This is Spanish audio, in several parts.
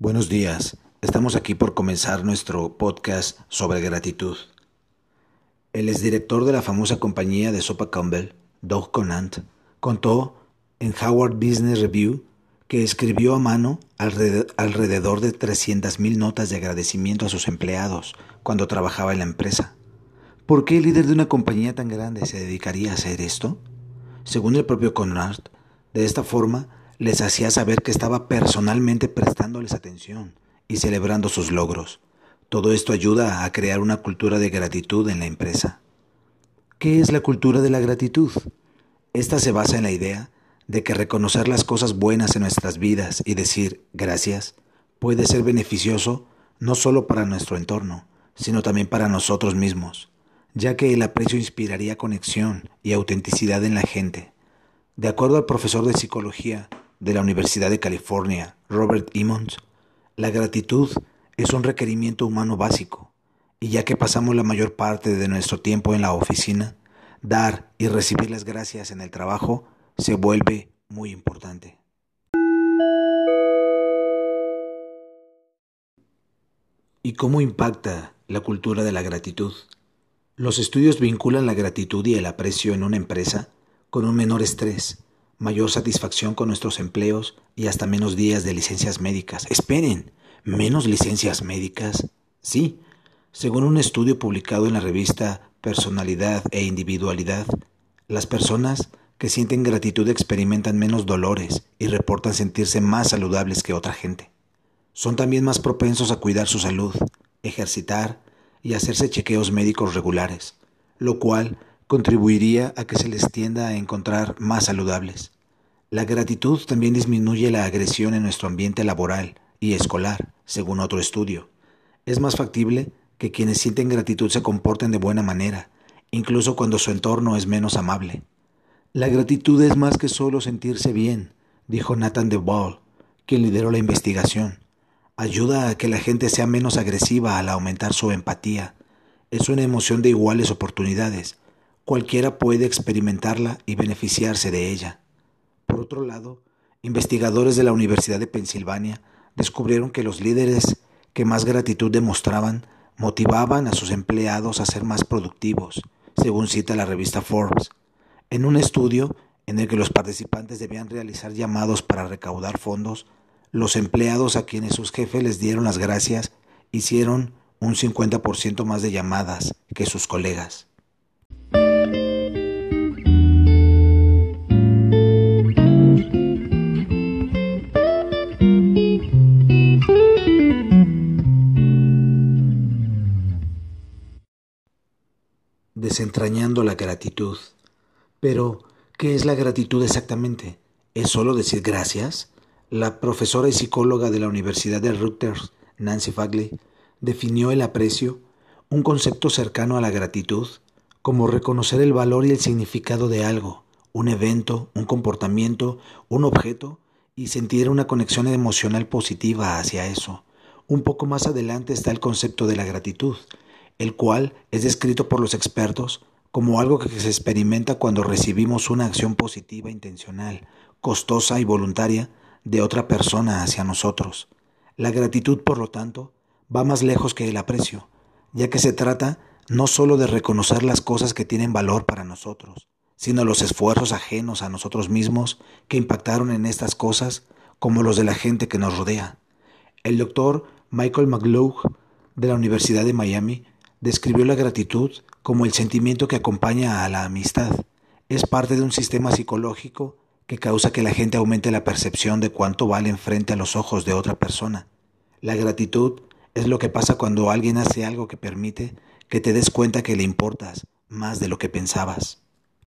Buenos días, estamos aquí por comenzar nuestro podcast sobre gratitud. El exdirector de la famosa compañía de sopa Campbell, Doug Conant, contó en Harvard Business Review que escribió a mano alrededor de 300,000 notas de agradecimiento a sus empleados cuando trabajaba en la empresa. ¿Por qué el líder de una compañía tan grande se dedicaría a hacer esto? Según el propio Conant, de esta forma les hacía saber que estaba personalmente prestándoles atención y celebrando sus logros. Todo esto ayuda a crear una cultura de gratitud en la empresa. ¿Qué es la cultura de la gratitud? Esta se basa en la idea de que reconocer las cosas buenas en nuestras vidas y decir gracias puede ser beneficioso no solo para nuestro entorno, sino también para nosotros mismos, ya que el aprecio inspiraría conexión y autenticidad en la gente. De acuerdo al profesor de psicología de la Universidad de California, Robert Emmons, la gratitud es un requerimiento humano básico, y ya que pasamos la mayor parte de nuestro tiempo en la oficina, dar y recibir las gracias en el trabajo se vuelve muy importante. ¿Y cómo impacta la cultura de la gratitud? Los estudios vinculan la gratitud y el aprecio en una empresa con un menor estrés, mayor satisfacción con nuestros empleos y hasta menos días de licencias médicas. Esperen, ¿menos licencias médicas? Sí, según un estudio publicado en la revista Personalidad e Individualidad, las personas que sienten gratitud experimentan menos dolores y reportan sentirse más saludables que otra gente. Son también más propensos a cuidar su salud, ejercitar y hacerse chequeos médicos regulares, lo cual contribuiría a que se les tienda a encontrar más saludables. La gratitud también disminuye la agresión en nuestro ambiente laboral y escolar, según otro estudio. Es más factible que quienes sienten gratitud se comporten de buena manera, incluso cuando su entorno es menos amable. La gratitud es más que solo sentirse bien, dijo Nathan DeWall, quien lideró la investigación. Ayuda a que la gente sea menos agresiva al aumentar su empatía. Es una emoción de iguales oportunidades. Cualquiera puede experimentarla y beneficiarse de ella. Por otro lado, investigadores de la Universidad de Pensilvania descubrieron que los líderes que más gratitud demostraban motivaban a sus empleados a ser más productivos, según cita la revista Forbes. En un estudio en el que los participantes debían realizar llamados para recaudar fondos, los empleados a quienes sus jefes les dieron las gracias hicieron un 50% más de llamadas que sus colegas. Desentrañando la gratitud. Pero, ¿qué es la gratitud exactamente? ¿Es solo decir gracias? La profesora y psicóloga de la Universidad de Rutgers, Nancy Fagley, definió el aprecio, un concepto cercano a la gratitud, como reconocer el valor y el significado de algo, un evento, un comportamiento, un objeto, y sentir una conexión emocional positiva hacia eso. Un poco más adelante está el concepto de la gratitud, el cual es descrito por los expertos como algo que se experimenta cuando recibimos una acción positiva intencional, costosa y voluntaria de otra persona hacia nosotros. La gratitud, por lo tanto, va más lejos que el aprecio, ya que se trata no solo de reconocer las cosas que tienen valor para nosotros, sino los esfuerzos ajenos a nosotros mismos que impactaron en estas cosas, como los de la gente que nos rodea. El doctor Michael McCullough, de la Universidad de Miami, describió la gratitud como el sentimiento que acompaña a la amistad. Es parte de un sistema psicológico que causa que la gente aumente la percepción de cuánto valen frente a los ojos de otra persona. La gratitud es lo que pasa cuando alguien hace algo que permite que te des cuenta que le importas más de lo que pensabas.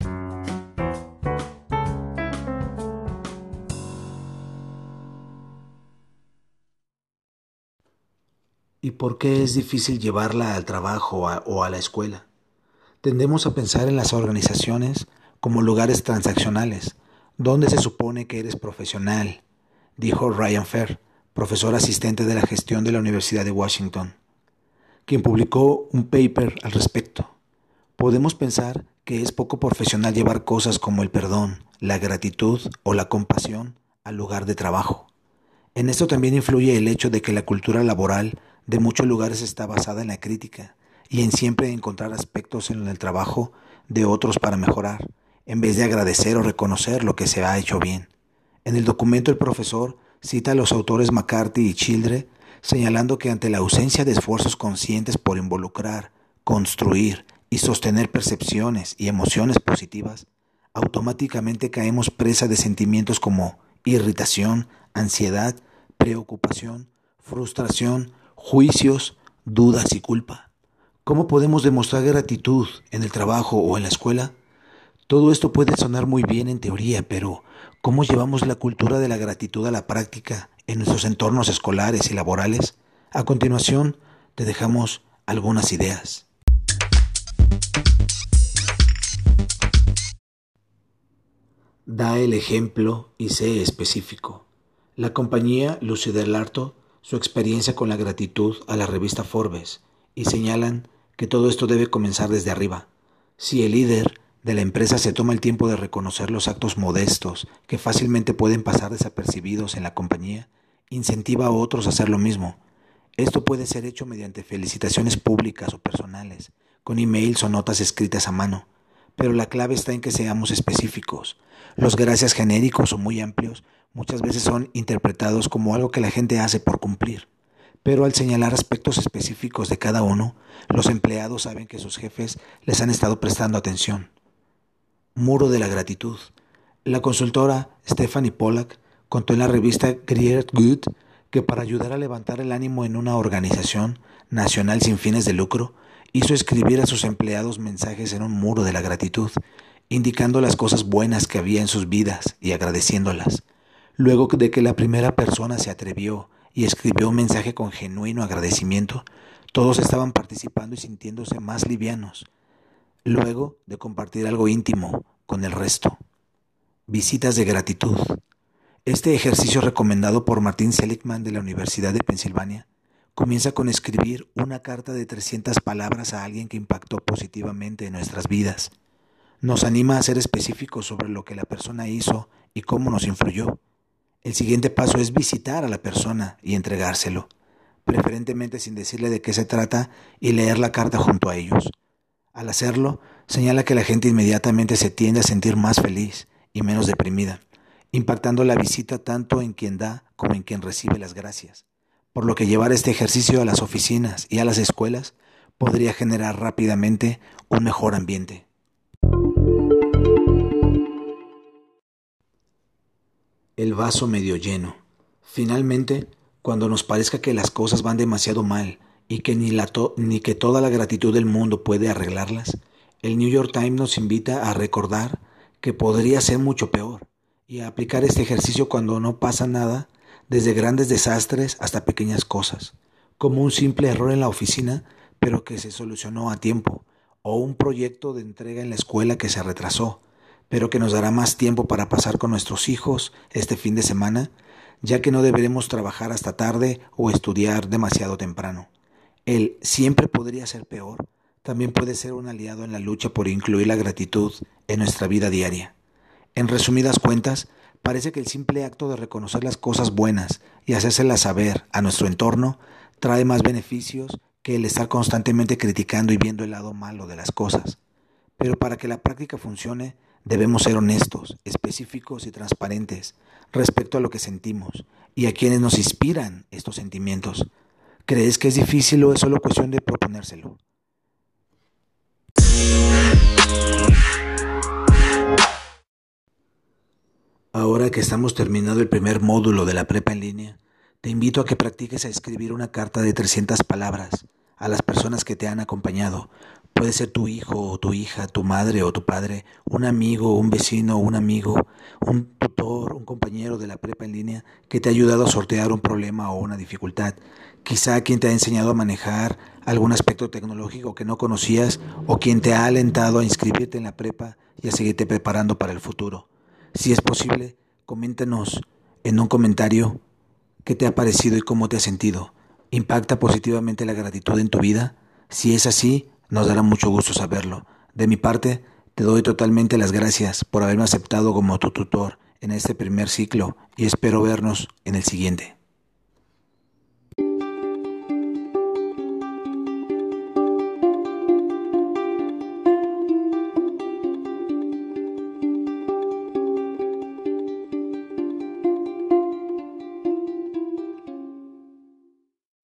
¿Y por qué es difícil llevarla al trabajo o a la escuela? Tendemos a pensar en las organizaciones como lugares transaccionales, donde se supone que eres profesional, dijo Ryan Fair, profesor asistente de la gestión de la Universidad de Washington, quien publicó un paper al respecto. Podemos pensar que es poco profesional llevar cosas como el perdón, la gratitud o la compasión al lugar de trabajo. En esto también influye el hecho de que la cultura laboral de muchos lugares está basada en la crítica y en siempre encontrar aspectos en el trabajo de otros para mejorar, en vez de agradecer o reconocer lo que se ha hecho bien. En el documento el profesor cita a los autores McCarthy y Childre, señalando que ante la ausencia de esfuerzos conscientes por involucrar, construir y sostener percepciones y emociones positivas, automáticamente caemos presa de sentimientos como irritación, ansiedad, preocupación, frustración, juicios, dudas y culpa. ¿Cómo podemos demostrar gratitud en el trabajo o en la escuela? Todo esto puede sonar muy bien en teoría, pero ¿cómo llevamos la cultura de la gratitud a la práctica en nuestros entornos escolares y laborales? A continuación, te dejamos algunas ideas. Da el ejemplo y sé específico. La compañía Lucy Delarto su experiencia con la gratitud a la revista Forbes y señalan que todo esto debe comenzar desde arriba. Si el líder de la empresa se toma el tiempo de reconocer los actos modestos que fácilmente pueden pasar desapercibidos en la compañía, incentiva a otros a hacer lo mismo. Esto puede ser hecho mediante felicitaciones públicas o personales, con emails o notas escritas a mano. Pero la clave está en que seamos específicos. Los gracias genéricos o muy amplios muchas veces son interpretados como algo que la gente hace por cumplir. Pero al señalar aspectos específicos de cada uno, los empleados saben que sus jefes les han estado prestando atención. Muro de la gratitud. La consultora Stephanie Pollack contó en la revista Great Good que para ayudar a levantar el ánimo en una organización nacional sin fines de lucro, hizo escribir a sus empleados mensajes en un muro de la gratitud, indicando las cosas buenas que había en sus vidas y agradeciéndolas. Luego de que la primera persona se atrevió y escribió un mensaje con genuino agradecimiento, todos estaban participando y sintiéndose más livianos. Luego de compartir algo íntimo con el resto. Visitas de gratitud. Este ejercicio recomendado por Martin Seligman de la Universidad de Pensilvania comienza con escribir una carta de 300 palabras a alguien que impactó positivamente en nuestras vidas. Nos anima a ser específicos sobre lo que la persona hizo y cómo nos influyó. El siguiente paso es visitar a la persona y entregárselo, preferentemente sin decirle de qué se trata y leer la carta junto a ellos. Al hacerlo, señala que la gente inmediatamente se tiende a sentir más feliz y menos deprimida, impactando la visita tanto en quien da como en quien recibe las gracias, por lo que llevar este ejercicio a las oficinas y a las escuelas podría generar rápidamente un mejor ambiente. El vaso medio lleno. Finalmente, cuando nos parezca que las cosas van demasiado mal y que ni que toda la gratitud del mundo puede arreglarlas, el New York Times nos invita a recordar que podría ser mucho peor y a aplicar este ejercicio cuando no pasa nada, desde grandes desastres hasta pequeñas cosas, como un simple error en la oficina, pero que se solucionó a tiempo, o un proyecto de entrega en la escuela que se retrasó, pero que nos dará más tiempo para pasar con nuestros hijos este fin de semana, ya que no deberemos trabajar hasta tarde o estudiar demasiado temprano. El siempre podría ser peor también puede ser un aliado en la lucha por incluir la gratitud en nuestra vida diaria. En resumidas cuentas, parece que el simple acto de reconocer las cosas buenas y hacérselas saber a nuestro entorno trae más beneficios que el estar constantemente criticando y viendo el lado malo de las cosas. Pero para que la práctica funcione, debemos ser honestos, específicos y transparentes respecto a lo que sentimos y a quienes nos inspiran estos sentimientos. ¿Crees que es difícil o es solo cuestión de proponérselo? Ahora que estamos terminando el primer módulo de la prepa en línea, te invito a que practiques a escribir una carta de 300 palabras a las personas que te han acompañado. Puede ser tu hijo o tu hija, tu madre o tu padre, un amigo, un vecino, un amigo, un tutor, un compañero de la prepa en línea que te ha ayudado a sortear un problema o una dificultad. Quizá quien te ha enseñado a manejar algún aspecto tecnológico que no conocías o quien te ha alentado a inscribirte en la prepa y a seguirte preparando para el futuro. Si es posible, coméntanos en un comentario qué te ha parecido y cómo te has sentido. ¿Impacta positivamente la gratitud en tu vida? Si es así, nos dará mucho gusto saberlo. De mi parte, te doy totalmente las gracias por haberme aceptado como tu tutor en este primer ciclo y espero vernos en el siguiente.